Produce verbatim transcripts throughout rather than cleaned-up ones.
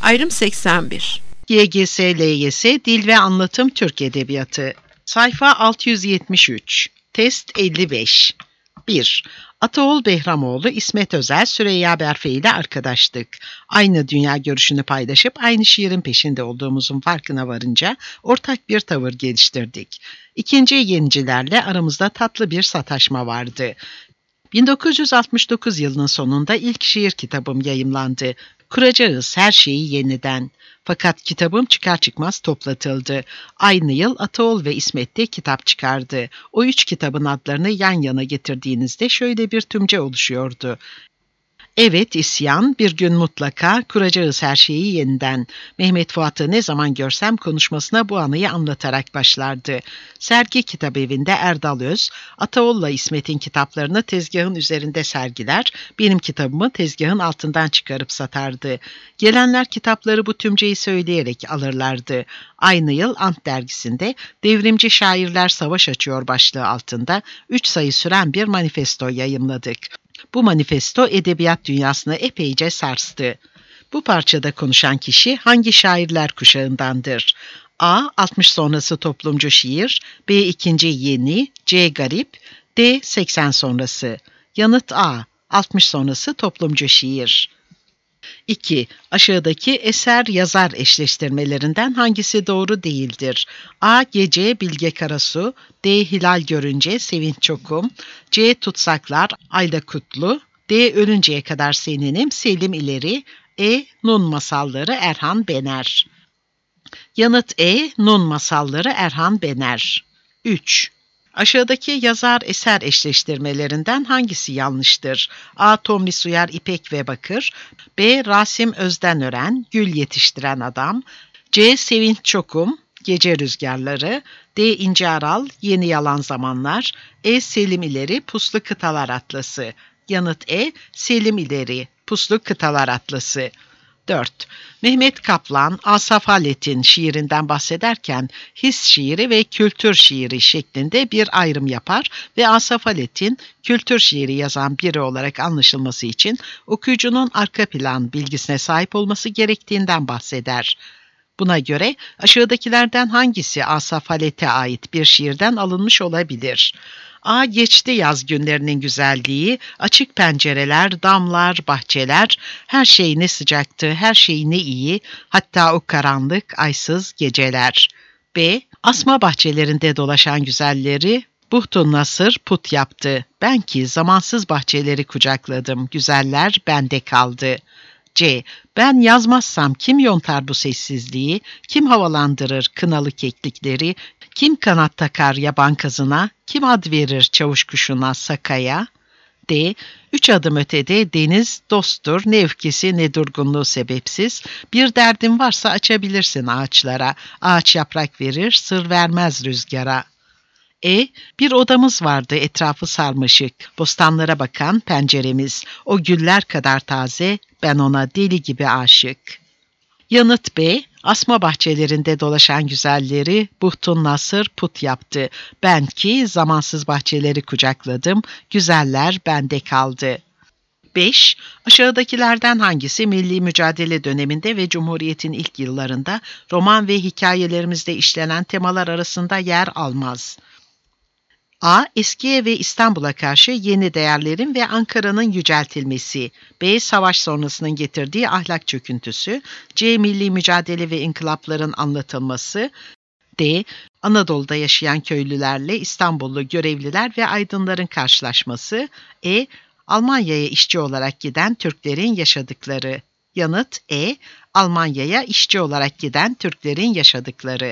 Ayrım seksen bir. Y G S L Y S Dil ve Anlatım Türk Edebiyatı. Sayfa altı yüz yetmiş üç. Test elli beş. bir. Ataol Behramoğlu, İsmet Özel, Süreyya Berfe ile arkadaştık. Aynı dünya görüşünü paylaşıp aynı şiirin peşinde olduğumuzun farkına varınca ortak bir tavır geliştirdik. İkinci yenicilerle aramızda tatlı bir sataşma vardı. bin dokuz yüz altmış dokuz yılının sonunda ilk şiir kitabım yayımlandı. Kuracağız her şeyi yeniden. Fakat kitabım çıkar çıkmaz toplatıldı. Aynı yıl Ataol ve İsmet de kitap çıkardı. O üç kitabın adlarını yan yana getirdiğinizde şöyle bir tümce oluşuyordu. Evet, isyan, bir gün mutlaka, kuracağız her şeyi yeniden. Mehmet Fuat'ı ne zaman görsem konuşmasına bu anıyı anlatarak başlardı. Sergi Kitabevi'nde Erdal Öz, Ataol'la İsmet'in kitaplarını tezgahın üzerinde sergiler, benim kitabımı tezgahın altından çıkarıp satardı. Gelenler kitapları bu tümceyi söyleyerek alırlardı. Aynı yıl Ant dergisinde Devrimci Şairler Savaş Açıyor başlığı altında üç sayı süren bir manifesto yayımladık. Bu manifesto edebiyat dünyasını epeyce sarstı. Bu parçada konuşan kişi hangi şairler kuşağındandır? A. altmış sonrası toplumcu şiir, B. ikinci yeni, C. garip, D. seksen sonrası. Yanıt A. altmış sonrası toplumcu şiir. iki. Aşağıdaki eser yazar eşleştirmelerinden hangisi doğru değildir? A. Gece Bilge Karasu, D. Hilal Görünce Sevinç Çokum, C. Tutsaklar Ayla Kutlu, D. Ölünceye Kadar Seninim Selim İleri, E. Nun Masalları Erhan Bener. Yanıt E. Nun Masalları Erhan Bener. üç. Aşağıdaki yazar eser eşleştirmelerinden hangisi yanlıştır? A. Tomris Uyar İpek ve Bakır, B. Rasim Özdenören Gül Yetiştiren Adam, C. Sevinç Çokum Gece Rüzgarları, D. İnce Aral Yeni Yalan Zamanlar, E. Selim İleri Puslu Kıtalar Atlası. Yanıt E. Selim İleri Puslu Kıtalar Atlası. dört. Mehmet Kaplan, Asaf Halet'in şiirinden bahsederken his şiiri ve kültür şiiri şeklinde bir ayrım yapar ve Asaf Halet'in kültür şiiri yazan biri olarak anlaşılması için okuyucunun arka plan bilgisine sahip olması gerektiğinden bahseder. Buna göre aşağıdakilerden hangisi Asaf Halet'e ait bir şiirden alınmış olabilir? A. Geçti yaz günlerinin güzelliği, açık pencereler, damlar, bahçeler, her şey ne sıcaktı, her şey ne iyi, hatta o karanlık, aysız geceler. B. Asma bahçelerinde dolaşan güzelleri, Buhtun Nasır put yaptı. Ben ki zamansız bahçeleri kucakladım, güzeller bende kaldı. C. Ben yazmazsam kim yontar bu sessizliği, kim havalandırır kınalı keklikleri, kim kanat takar yaban kazına, kim ad verir çavuş kuşuna sakaya? D. Üç adım ötede deniz dosttur, ne öfkesi ne durgunluğu sebepsiz. Bir derdin varsa açabilirsin ağaçlara, ağaç yaprak verir, sır vermez rüzgara. E. Bir odamız vardı etrafı sarmaşık, bostanlara bakan penceremiz, o güller kadar taze, ben ona deli gibi aşık. Yanıt B. Asma bahçelerinde dolaşan güzelleri Buhtun Nasır put yaptı. Ben ki zamansız bahçeleri kucakladım, güzeller bende kaldı. beş. Aşağıdakilerden hangisi milli mücadele döneminde ve Cumhuriyet'in ilk yıllarında roman ve hikayelerimizde işlenen temalar arasında yer almaz? A. Eskiye ve İstanbul'a karşı yeni değerlerin ve Ankara'nın yüceltilmesi. B. Savaş sonrasının getirdiği ahlak çöküntüsü. C. Milli mücadele ve inkılapların anlatılması. D. Anadolu'da yaşayan köylülerle İstanbullu görevliler ve aydınların karşılaşması. E. Almanya'ya işçi olarak giden Türklerin yaşadıkları. Yanıt E. Almanya'ya işçi olarak giden Türklerin yaşadıkları.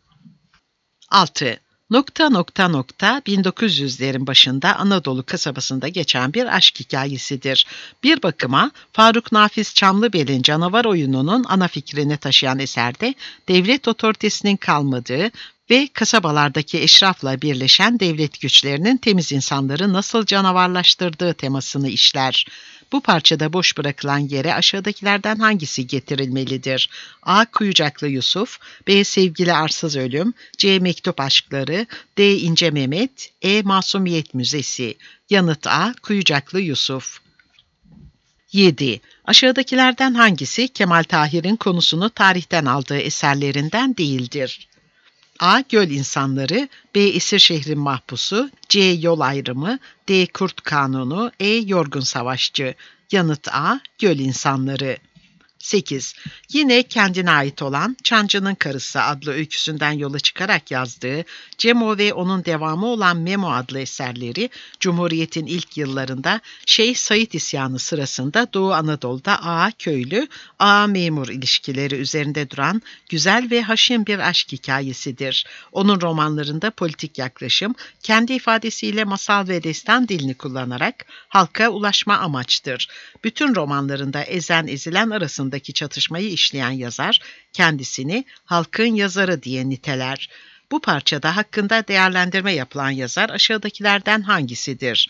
altı. Nokta nokta nokta bin dokuz yüzlerin başında Anadolu kasabasında geçen bir aşk hikayesidir. Bir bakıma Faruk Nafiz Çamlıbel'in Canavar Oyunu'nun ana fikrini taşıyan eserde devlet otoritesinin kalmadığı ve kasabalardaki eşrafla birleşen devlet güçlerinin temiz insanları nasıl canavarlaştırdığı temasını işler. Bu parçada boş bırakılan yere aşağıdakilerden hangisi getirilmelidir? A. Kuyucaklı Yusuf, B. Sevgili Arsız Ölüm, C. Mektup Aşkları, D. İnce Mehmet, E. Masumiyet Müzesi. Yanıt A. Kuyucaklı Yusuf. yedi. Aşağıdakilerden hangisi Kemal Tahir'in konusunu tarihten aldığı eserlerinden değildir? A. Göl İnsanları, B. Esir Şehrin Mahpusu, C. Yol Ayrımı, D. Kurt Kanunu, E. Yorgun Savaşçı. Yanıt A. Göl İnsanları. sekiz. Yine kendine ait olan Çancı'nın Karısı adlı öyküsünden yola çıkarak yazdığı Cemo ve onun devamı olan Memo adlı eserleri Cumhuriyet'in ilk yıllarında Şeyh Said isyanı sırasında Doğu Anadolu'da A köylü, A memur ilişkileri üzerinde duran güzel ve haşin bir aşk hikayesidir. Onun romanlarında politik yaklaşım, kendi ifadesiyle masal ve destan dilini kullanarak halka ulaşma amaçtır. Bütün romanlarında ezen ezilen arasında çatışmayı işleyen yazar, kendisini halkın yazarı diye niteler. Bu parçada hakkında değerlendirme yapılan yazar aşağıdakilerden hangisidir?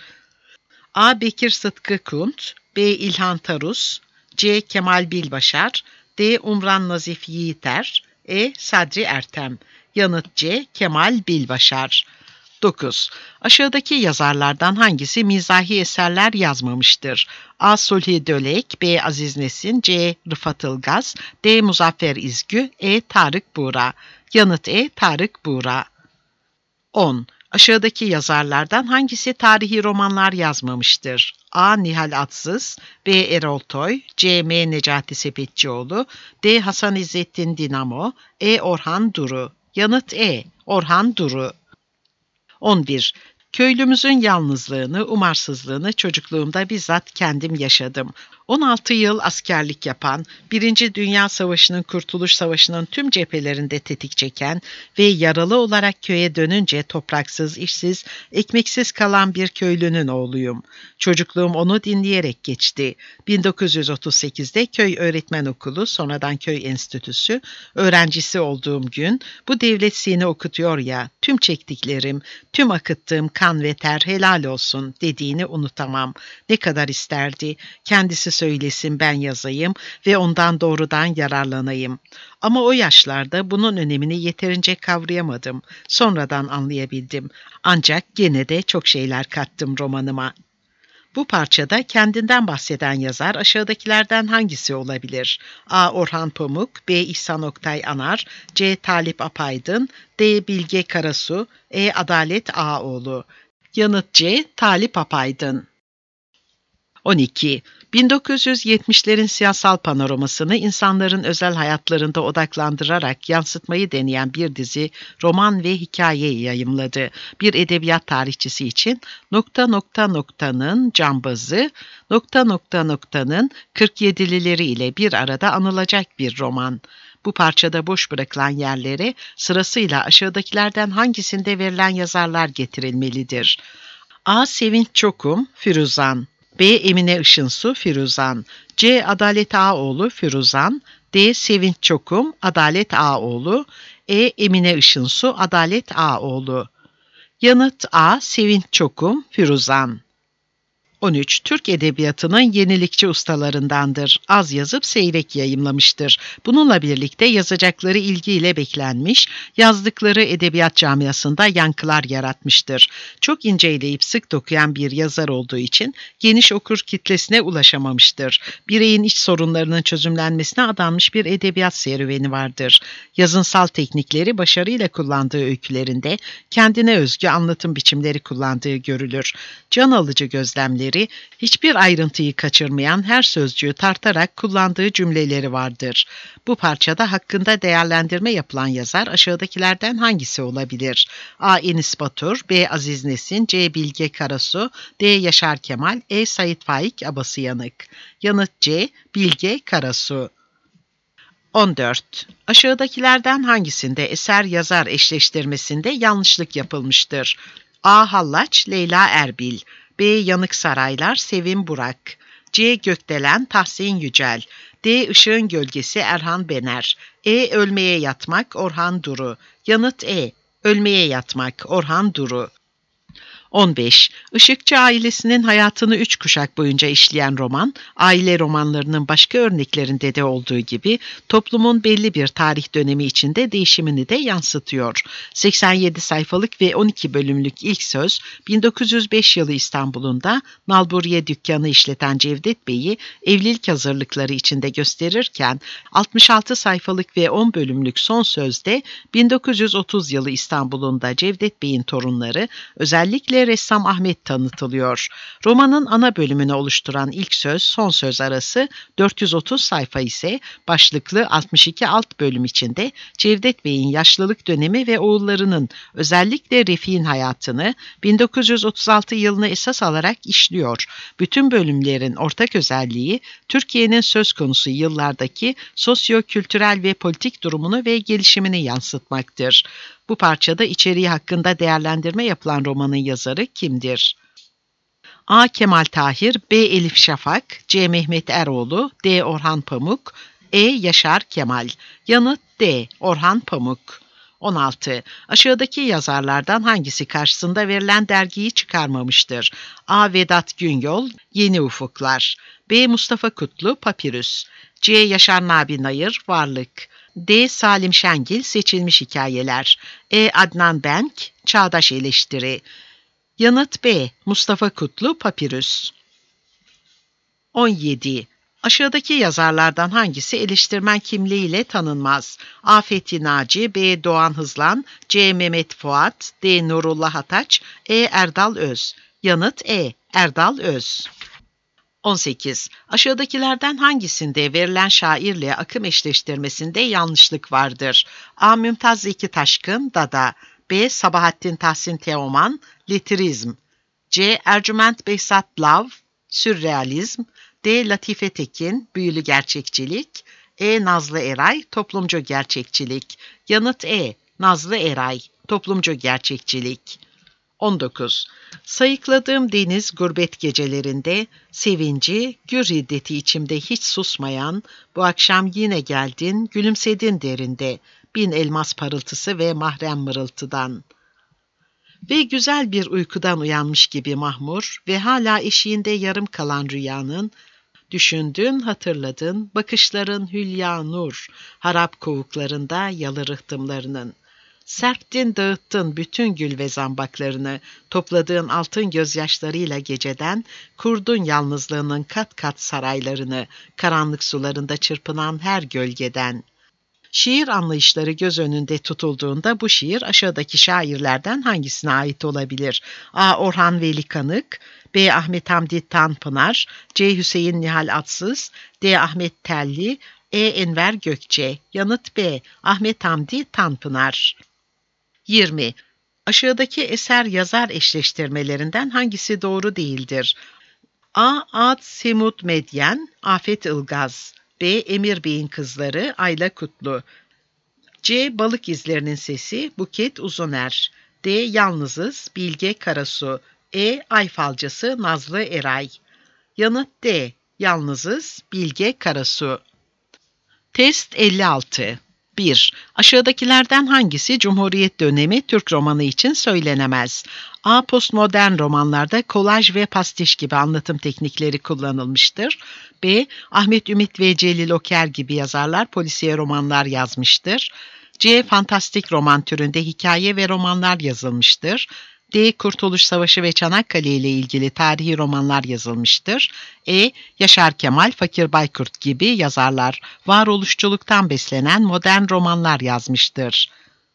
A. Bekir Sıtkı Kunt, B. İlhan Tarus, C. Kemal Bilbaşar, D. Umran Nazif Yiğiter, E. Sadri Ertem. Yanıt C. Kemal Bilbaşar. dokuz. Aşağıdaki yazarlardan hangisi mizahi eserler yazmamıştır? A. Sulhi Dölek, B. Aziz Nesin, C. Rıfat Ilgaz, D. Muzaffer İzgü, E. Tarık Buğra. Yanıt E. Tarık Buğra. on. Aşağıdaki yazarlardan hangisi tarihi romanlar yazmamıştır? A. Nihal Atsız, B. Erol Toy, C. M. Necati Sepetçioğlu, D. Hasan İzzettin Dinamo, E. Orhan Duru. Yanıt E. Orhan Duru. on bir. Köylümüzün yalnızlığını, umarsızlığını çocukluğumda bizzat kendim yaşadım. on altı yıl askerlik yapan, Birinci Dünya Savaşı'nın Kurtuluş Savaşı'nın tüm cephelerinde tetik çeken ve yaralı olarak köye dönünce topraksız, işsiz, ekmeksiz kalan bir köylünün oğluyum. Çocukluğum onu dinleyerek geçti. bin dokuz yüz otuz sekizde Köy Öğretmen Okulu, sonradan Köy Enstitüsü, öğrencisi olduğum gün, bu devlet seni okutuyor ya, tüm çektiklerim, tüm akıttığım kan ve ter helal olsun dediğini unutamam. Ne kadar isterdi, kendisi söylesin ben yazayım ve ondan doğrudan yararlanayım. Ama o yaşlarda bunun önemini yeterince kavrayamadım. Sonradan anlayabildim. Ancak gene de çok şeyler kattım romanıma. Bu parçada kendinden bahseden yazar aşağıdakilerden hangisi olabilir? A. Orhan Pamuk, B. İhsan Oktay Anar, C. Talip Apaydın, D. Bilge Karasu, E. Adalet Ağaoğlu. Yanıt C. Talip Apaydın. on iki. bin dokuz yüz yetmişlerin siyasal panoramasını insanların özel hayatlarında odaklandırarak yansıtmayı deneyen bir dizi roman ve hikaye yayımladı. Bir edebiyat tarihçisi için nokta nokta noktanın cambazı, nokta nokta noktanın kırk yedilileri ile bir arada anılacak bir roman. Bu parçada boş bırakılan yerlere sırasıyla aşağıdakilerden hangisinde verilen yazarlar getirilmelidir? A. Sevinç Çokum, Firuzan, B. Emine Işınsu, Firuzan, C. Adalet Ağaoğlu, Firuzan, D. Sevinç Çokum, Adalet Ağaoğlu, E. Emine Işınsu, Adalet Ağaoğlu. Yanıt A. Sevinç Çokum, Firuzan. on üç. Türk Edebiyatı'nın yenilikçi ustalarındandır. Az yazıp seyrek yayımlamıştır. Bununla birlikte yazacakları ilgiyle beklenmiş, yazdıkları edebiyat camiasında yankılar yaratmıştır. Çok inceleyip sık dokuyan bir yazar olduğu için geniş okur kitlesine ulaşamamıştır. Bireyin iç sorunlarının çözümlenmesine adanmış bir edebiyat serüveni vardır. Yazınsal teknikleri başarıyla kullandığı öykülerinde kendine özgü anlatım biçimleri kullandığı görülür. Can alıcı gözlemleri, hiçbir ayrıntıyı kaçırmayan her sözcüğü tartarak kullandığı cümleleri vardır. Bu parçada hakkında değerlendirme yapılan yazar aşağıdakilerden hangisi olabilir? A. Enis Batur, B. Aziz Nesin, C. Bilge Karasu, D. Yaşar Kemal, E. Sait Faik Abasıyanık. Yanıt C. Bilge Karasu. on dört. Aşağıdakilerden hangisinde eser yazar eşleştirmesinde yanlışlık yapılmıştır? A. Hallaç, Leyla Erbil, B. Yanık Saraylar, Sevim Burak, C. Gökdelen, Tahsin Yücel, D. Işığın Gölgesi, Erhan Bener, E. Ölmeye Yatmak, Orhan Duru. Yanıt E. Ölmeye Yatmak, Orhan Duru. on beş. Işıkçı ailesinin hayatını üç kuşak boyunca işleyen roman, aile romanlarının başka örneklerinde de olduğu gibi toplumun belli bir tarih dönemi içinde değişimini de yansıtıyor. seksen yedi sayfalık ve on iki bölümlük ilk söz, bin dokuz yüz beş yılı İstanbul'unda nalburiye dükkanı işleten Cevdet Bey'i evlilik hazırlıkları içinde gösterirken, altmış altı sayfalık ve on bölümlük son sözde bin dokuz yüz otuz yılı İstanbul'unda Cevdet Bey'in torunları, özellikle ressam Ahmet tanıtılıyor. Romanın ana bölümünü oluşturan ilk söz, son söz arası dört yüz otuz sayfa ise başlıklı altmış iki alt bölüm içinde Cevdet Bey'in yaşlılık dönemi ve oğullarının, özellikle Refik'in hayatını, bin dokuz yüz otuz altı yılını esas alarak işliyor. Bütün bölümlerin ortak özelliği Türkiye'nin söz konusu yıllardaki sosyo-kültürel ve politik durumunu ve gelişimini yansıtmaktır. Bu parçada içeriği hakkında değerlendirme yapılan romanın yazarı kimdir? A. Kemal Tahir, B. Elif Şafak, C. Mehmet Eroğlu, D. Orhan Pamuk, E. Yaşar Kemal. Yanıt D. Orhan Pamuk. on altı. Aşağıdaki yazarlardan hangisi karşısında verilen dergiyi çıkarmamıştır? A. Vedat Günyol, Yeni Ufuklar, B. Mustafa Kutlu, Papirüs, C. Yaşar Nabi Nayır, Varlık, D. Salim Şengil, Seçilmiş Hikayeler, E. Adnan Benk, Çağdaş Eleştiri. Yanıt B. Mustafa Kutlu, Papirüs. on yedi. Aşağıdaki yazarlardan hangisi eleştirmen kimliğiyle tanınmaz? A. Fethi Naci, B. Doğan Hızlan, C. Mehmet Fuat, D. Nurullah Ataç, E. Erdal Öz. Yanıt E. Erdal Öz. on sekiz. Aşağıdakilerden hangisinde verilen şairle akım eşleştirmesinde yanlışlık vardır? A. Mümtaz Zeki Taşkın, Dada, B. Sabahattin Tahsin Teoman, Letrizm, C. Ercüment Behzat Lav, Sürrealizm, D. Latife Tekin, Büyülü Gerçekçilik, E. Nazlı Eray, Toplumcu Gerçekçilik. Yanıt E. Nazlı Eray, Toplumcu Gerçekçilik. on dokuz. Sayıkladığım deniz gurbet gecelerinde, sevinci, gür hiddeti içimde hiç susmayan, bu akşam yine geldin, gülümsedin derinde, bin elmas parıltısı ve mahrem mırıltıdan. Ve güzel bir uykudan uyanmış gibi mahmur ve hala eşiğinde yarım kalan rüyanın, düşündün, hatırladın, bakışların hülya nur, harap kovuklarında yalı rıhtımlarının. Serptin, dağıttın bütün gül ve zambaklarını, topladığın altın gözyaşlarıyla geceden, kurdun yalnızlığının kat kat saraylarını, karanlık sularında çırpınan her gölgeden. Şiir anlayışları göz önünde tutulduğunda bu şiir aşağıdaki şairlerden hangisine ait olabilir? A. Orhan Veli Kanık, B. Ahmet Hamdi Tanpınar, C. Hüseyin Nihal Atsız, D. Ahmet Telli, E. Enver Gökçe. Yanıt B. Ahmet Hamdi Tanpınar. yirmi. Aşağıdaki eser yazar eşleştirmelerinden hangisi doğru değildir? A. Ad Semud Medyen, Afet Ilgaz, B. Emir Bey'in Kızları, Ayla Kutlu, C. Balık İzlerinin Sesi, Buket Uzuner, D. Yalnızız, Bilge Karasu, E. Ay Falcısı, Nazlı Eray. Yanıt D. Yalnızız, Bilge Karasu. Test elli altı. bir. Aşağıdakilerden hangisi Cumhuriyet dönemi Türk romanı için söylenemez? A. Postmodern romanlarda kolaj ve pastiş gibi anlatım teknikleri kullanılmıştır. B. Ahmet Ümit ve Celil Oker gibi yazarlar polisiye romanlar yazmıştır. C. Fantastik roman türünde hikaye ve romanlar yazılmıştır. D. Kurtuluş Savaşı ve Çanakkale ile ilgili tarihi romanlar yazılmıştır. E. Yaşar Kemal, Fakir Baykurt gibi yazarlar varoluşçuluktan beslenen modern romanlar yazmıştır.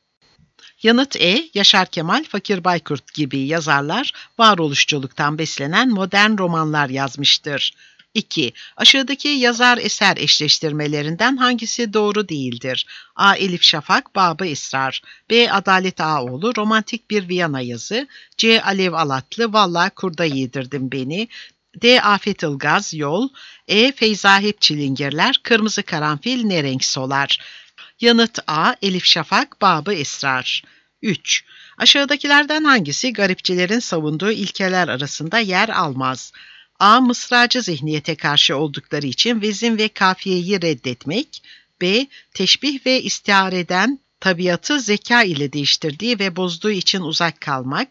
Yanıt E. Yaşar Kemal, Fakir Baykurt gibi yazarlar varoluşçuluktan beslenen modern romanlar yazmıştır. iki. Aşağıdaki yazar eser eşleştirmelerinden hangisi doğru değildir? A. Elif Şafak, Bab-ı Esrar, B. Adalet Ağaoğlu, Romantik bir Viyana yazı, C. Alev Alatlı, Vallahi kurda yedirdim beni, D. Afet Ilgaz, Yol, E. Feyza Hep Çilingirler, Kırmızı Karanfil ne renk solar? Yanıt A. Elif Şafak, Bab-ı Esrar. üç. Aşağıdakilerden hangisi garipçilerin savunduğu ilkeler arasında yer almaz? A. Mısracı zihniyete karşı oldukları için vezin ve kafiyeyi reddetmek. B. Teşbih ve istiareden tabiatı zeka ile değiştirdiği ve bozduğu için uzak kalmak.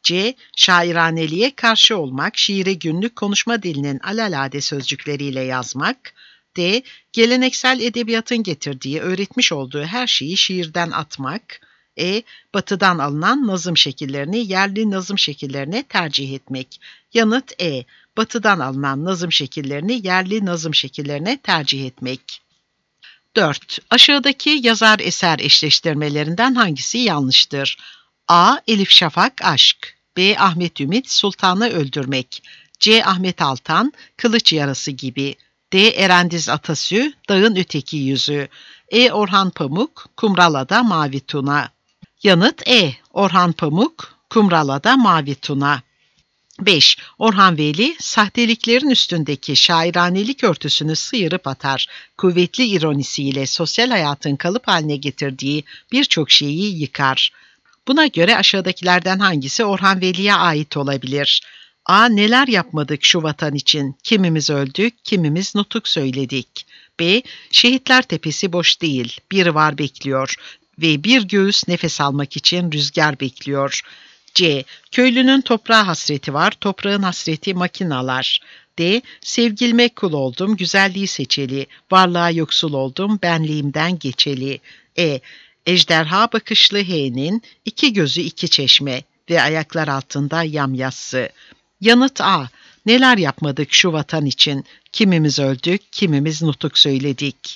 C. Şairaneliğe karşı olmak, şiiri günlük konuşma dilinin alelade sözcükleriyle yazmak. D. Geleneksel edebiyatın getirdiği, öğretmiş olduğu her şeyi şiirden atmak. E. Batıdan alınan nazım şekillerini yerli nazım şekillerine tercih etmek. Yanıt E. Batıdan alınan nazım şekillerini yerli nazım şekillerine tercih etmek. dört. Aşağıdaki yazar eser eşleştirmelerinden hangisi yanlıştır? A. Elif Şafak aşk. B. Ahmet Ümit Sultanı öldürmek. C. Ahmet Altan kılıç yarası gibi. D. Erendiz Atasü dağın öteki yüzü. E. Orhan Pamuk Kumralada Mavi Tuna. Yanıt E. Orhan Pamuk Kumralada Mavi Tuna. beş. Orhan Veli, sahteliklerin üstündeki şairanelik örtüsünü sıyırıp atar. Kuvvetli ironisiyle sosyal hayatın kalıp haline getirdiği birçok şeyi yıkar. Buna göre aşağıdakilerden hangisi Orhan Veli'ye ait olabilir? A. Neler yapmadık şu vatan için? Kimimiz öldük, kimimiz nutuk söyledik. B. Şehitler tepesi boş değil, biri var bekliyor ve bir göğüs nefes almak için rüzgar bekliyor. C. Köylünün toprağa hasreti var, toprağın hasreti makinalar. D. Sevgilime kul oldum, güzelliği seçeli, varlığa yoksul oldum, benliğimden geçeli. E. Ejderha bakışlı H'nin iki gözü iki çeşme ve ayaklar altında yamyassı. Yanıt A. Neler yapmadık şu vatan için? Kimimiz öldük, kimimiz nutuk söyledik.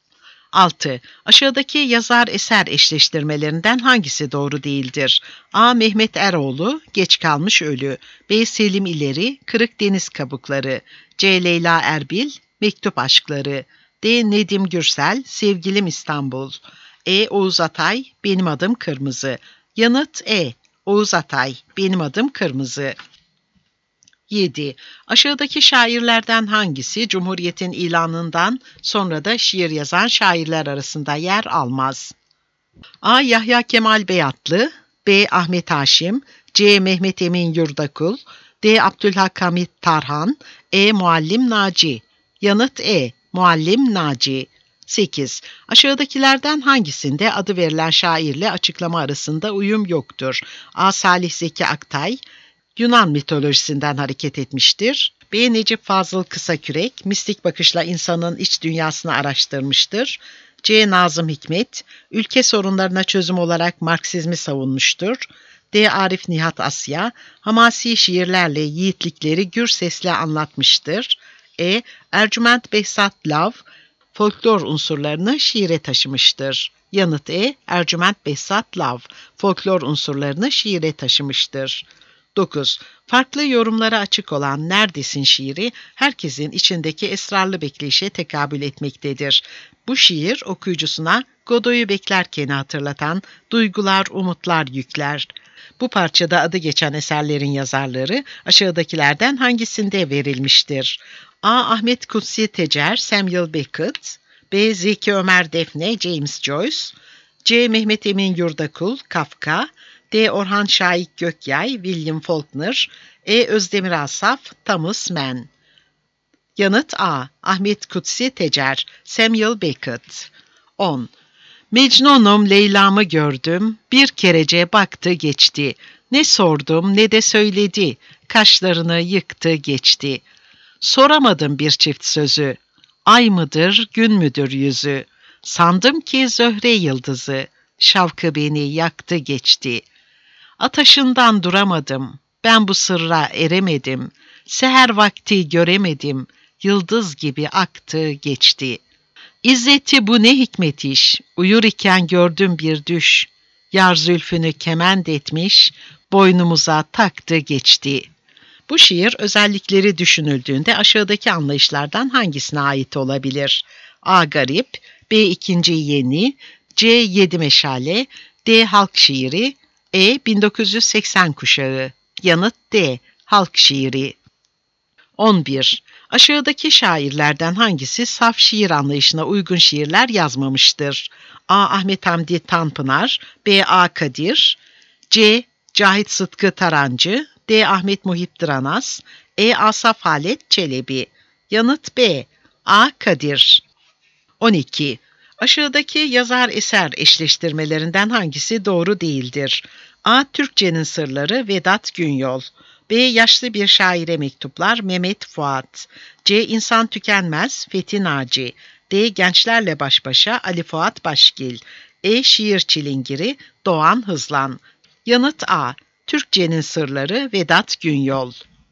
altı. Aşağıdaki yazar eser eşleştirmelerinden hangisi doğru değildir? A. Mehmet Eroğlu, Geç Kalmış Ölü. B. Selim İleri, Kırık Deniz Kabukları. C. Leyla Erbil, Mektup Aşkları. D. Nedim Gürsel, Sevgilim İstanbul. E. Oğuz Atay, Benim Adım Kırmızı. Yanıt E. Oğuz Atay, Benim Adım Kırmızı. yedi. Aşağıdaki şairlerden hangisi Cumhuriyet'in ilanından sonra da şiir yazan şairler arasında yer almaz? A. Yahya Kemal Beyatlı. B. Ahmet Haşim. C. Mehmet Emin Yurdakul. D. Abdülhak Hamit Tarhan. E. Muallim Naci. Yanıt E. Muallim Naci. sekiz. Aşağıdakilerden hangisinde adı verilen şairle açıklama arasında uyum yoktur? A. Salih Zeki Aktay, Yunan mitolojisinden hareket etmiştir. B. Necip Fazıl Kısakürek, mistik bakışla insanın iç dünyasını araştırmıştır. C. Nazım Hikmet, ülke sorunlarına çözüm olarak Marksizmi savunmuştur. D. Arif Nihat Asya, hamasi şiirlerle yiğitlikleri gür sesle anlatmıştır. E. Ercüment Behzat Lav, folklor unsurlarını şiire taşımıştır. Yanıt E. Ercüment Behzat Lav, folklor unsurlarını şiire taşımıştır. dokuz. Farklı yorumlara açık olan Neredesin şiiri, herkesin içindeki esrarlı bekleyişe tekabül etmektedir. Bu şiir okuyucusuna Godoy'u beklerken hatırlatan duygular, umutlar yükler. Bu parçada adı geçen eserlerin yazarları aşağıdakilerden hangisinde verilmiştir? A. Ahmet Kutsi Tecer, Samuel Beckett. B. Zeki Ömer Defne, James Joyce. C. Mehmet Emin Yurdakul, Kafka. D. Orhan Şahik Gökyay, William Faulkner. E. Özdemir Asaf, Thomas Mann. Yanıt A. Ahmet Kutsi Tecer, Samuel Beckett. on. Mecnunum Leyla'mı gördüm, bir kerece baktı geçti. Ne sordum ne de söyledi, kaşlarını yıktı geçti. Soramadım bir çift sözü, ay mıdır gün müdür yüzü. Sandım ki zöhre yıldızı, şavkı beni yaktı geçti. Ataşından duramadım, ben bu sırra eremedim. Seher vakti göremedim, yıldız gibi aktı geçti. İzzeti bu ne hikmet iş, uyur iken gördüm bir düş. Yar zülfünü kemand etmiş, boynumuza taktı geçti. Bu şiir özellikleri düşünüldüğünde aşağıdaki anlayışlardan hangisine ait olabilir? A. Garip, B. İkinci yeni, C. Yedi meşale, D. Halk şiiri, E. bin dokuz yüz seksen kuşağı. Yanıt D. Halk şiiri. on bir. Aşağıdaki şairlerden hangisi saf şiir anlayışına uygun şiirler yazmamıştır? A. Ahmet Hamdi Tanpınar, B. A. Kadir, C. Cahit Sıtkı Tarancı, D. Ahmet Muhip Dıranas, E. Asaf Halet Çelebi. Yanıt B. A. Kadir. on iki. Aşağıdaki yazar eser eşleştirmelerinden hangisi doğru değildir? A. Türkçenin Sırları Vedat Günyol. B. Yaşlı bir şaire mektuplar Mehmet Fuat. C. İnsan Tükenmez Fethi Naci. D. Gençlerle Baş Başa Ali Fuat Başgil. E. Şiir Çilingiri Doğan Hızlan. Yanıt A. Türkçenin Sırları Vedat Günyol.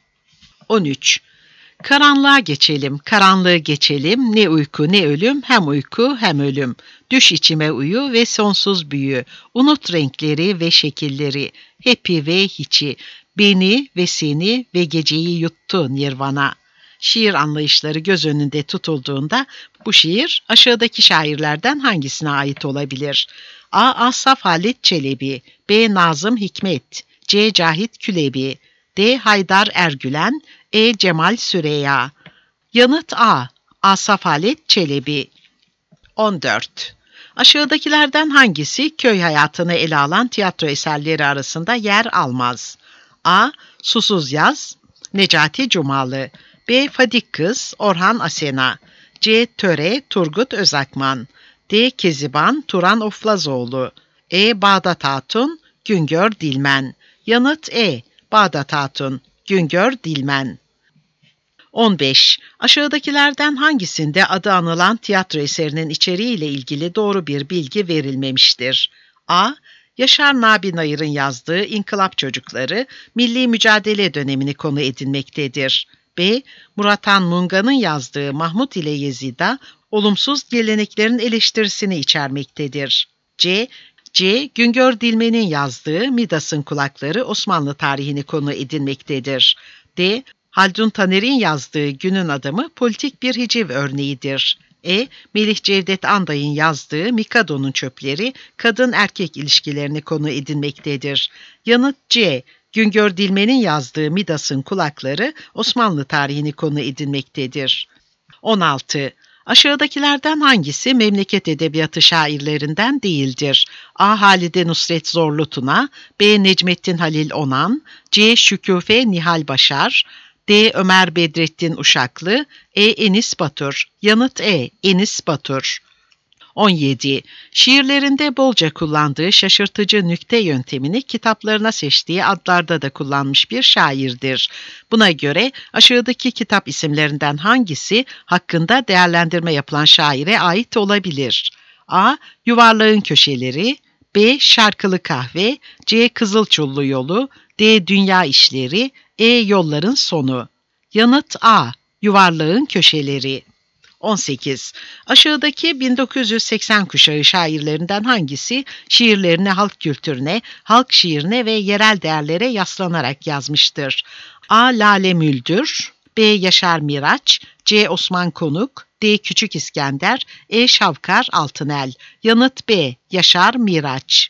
on üç. Karanlığa geçelim, karanlığı geçelim, ne uyku ne ölüm, hem uyku hem ölüm. Düş içime uyu ve sonsuz büyü, unut renkleri ve şekilleri, hepi ve hiçi, beni ve seni ve geceyi yuttu nirvana. Şiir anlayışları göz önünde tutulduğunda bu şiir aşağıdaki şairlerden hangisine ait olabilir? A. Asaf Halit Çelebi. B. Nazım Hikmet. C. Cahit Külebi. D. Haydar Ergülen. E. Cemal Süreya. Yanıt A. Asaf Halit Çelebi. on dört. Aşağıdakilerden hangisi köy hayatını ele alan tiyatro eserleri arasında yer almaz? A. Susuz Yaz Necati Cumalı. B. Fadik Kız Orhan Asena. C. Töre Turgut Özakman. D. Keziban Turan Oflazoğlu. E. Bağdat Hatun Güngör Dilmen. Yanıt E. Bağdat Hatun Güngör Dilmen. on beş. Aşağıdakilerden hangisinde adı anılan tiyatro eserinin içeriğiyle ilgili doğru bir bilgi verilmemiştir? A. Yaşar Nabi Nayır'ın yazdığı İnkılap Çocukları, milli mücadele dönemini konu edinmektedir. B. Murat Han Munga'nın yazdığı Mahmut ile Yezida, olumsuz geleneklerin eleştirisini içermektedir. C. C. Güngör Dilmen'in yazdığı Midas'ın Kulakları, Osmanlı tarihini konu edinmektedir. D. Haldun Taner'in yazdığı Günün Adamı politik bir hiciv örneğidir. E. Melih Cevdet Anday'ın yazdığı Mikado'nun Çöpleri, kadın erkek ilişkilerini konu edinmektedir. Yanıt C. Güngör Dilmen'in yazdığı Midas'ın Kulakları, Osmanlı tarihini konu edinmektedir. on altı. Aşağıdakilerden hangisi memleket edebiyatı şairlerinden değildir? A. Halide Nusret Zorlu Tuna. B. Necmettin Halil Onan. C. Şüküfe Nihal Başar. D. Ömer Bedrettin Uşaklı. E. Enis Batur. Yanıt E. Enis Batur. on yedi. Şiirlerinde bolca kullandığı şaşırtıcı nükte yöntemini kitaplarına seçtiği adlarda da kullanmış bir şairdir. Buna göre aşağıdaki kitap isimlerinden hangisi hakkında değerlendirme yapılan şaire ait olabilir? A. Yuvarlağın Köşeleri. B. Şarkılı Kahve. C. Kızılçullu Yolu. D. Dünya İşleri. E. Yolların Sonu. Yanıt A. Yuvarlağın Köşeleri. on sekiz. Aşağıdaki bin dokuz yüz seksen kuşağı şairlerinden hangisi şiirlerini halk kültürüne, halk şiirine ve yerel değerlere yaslanarak yazmıştır? A. Lale Müldür. B. Yaşar Miraç. C. Osman Konuk. D. Küçük İskender. E. Şavkar Altınel. Yanıt B. Yaşar Miraç.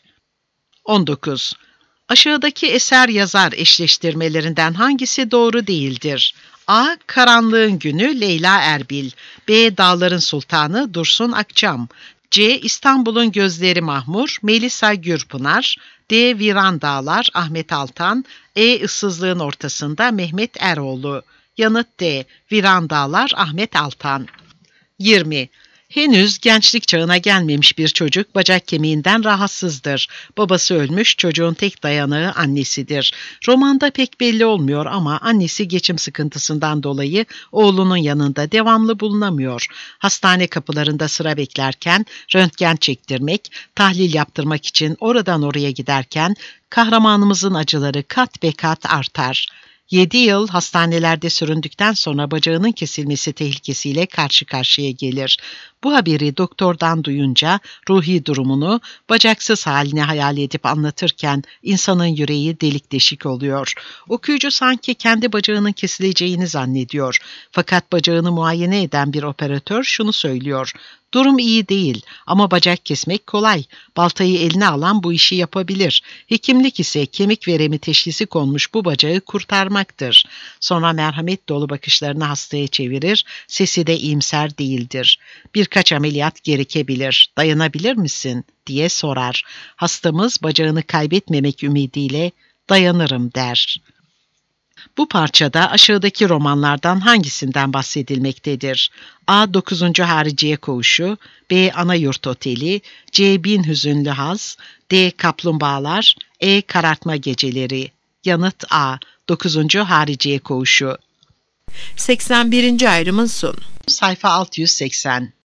on dokuz. Aşağıdaki eser yazar eşleştirmelerinden hangisi doğru değildir? A. Karanlığın Günü Leyla Erbil. B. Dağların Sultanı Dursun Akçam. C. İstanbul'un Gözleri Mahmur Melisa Gürpınar. D. Viran Dağlar Ahmet Altan. E. Issızlığın Ortasında Mehmet Eroğlu. Yanıt D. Viran Dağlar Ahmet Altan. yirmi. Henüz gençlik çağına gelmemiş bir çocuk bacak kemiğinden rahatsızdır. Babası ölmüş, çocuğun tek dayanağı annesidir. Romanda pek belli olmuyor ama annesi geçim sıkıntısından dolayı oğlunun yanında devamlı bulunamıyor. Hastane kapılarında sıra beklerken röntgen çektirmek, tahlil yaptırmak için oradan oraya giderken kahramanımızın acıları kat be kat artar. Yedi yıl hastanelerde süründükten sonra bacağının kesilmesi tehlikesiyle karşı karşıya gelir. Bu haberi doktordan duyunca ruhi durumunu bacaksız halini hayal edip anlatırken insanın yüreği delik deşik oluyor. Okuyucu sanki kendi bacağının kesileceğini zannediyor. Fakat bacağını muayene eden bir operatör şunu söylüyor: "Durum iyi değil ama bacak kesmek kolay. Baltayı eline alan bu işi yapabilir. Hekimlik ise kemik veremi teşhisi konmuş bu bacağı kurtarmaktır." Sonra merhamet dolu bakışlarını hastaya çevirir, sesi de iyimser değildir. "Birkaç ameliyat gerekebilir, dayanabilir misin?" diye sorar. Hastamız bacağını kaybetmemek ümidiyle "Dayanırım" der. Bu parçada aşağıdaki romanlardan hangisinden bahsedilmektedir? A. dokuzuncu Hariciye Koğuşu, B. Anayurt Oteli, C. Bin Hüzünlü Haz, D. Kaplumbağalar, E. Karartma Geceleri. Yanıt A. dokuzuncu Hariciye Koğuşu. seksen birinci ayrımın sonu. Sayfa altı yüz seksen.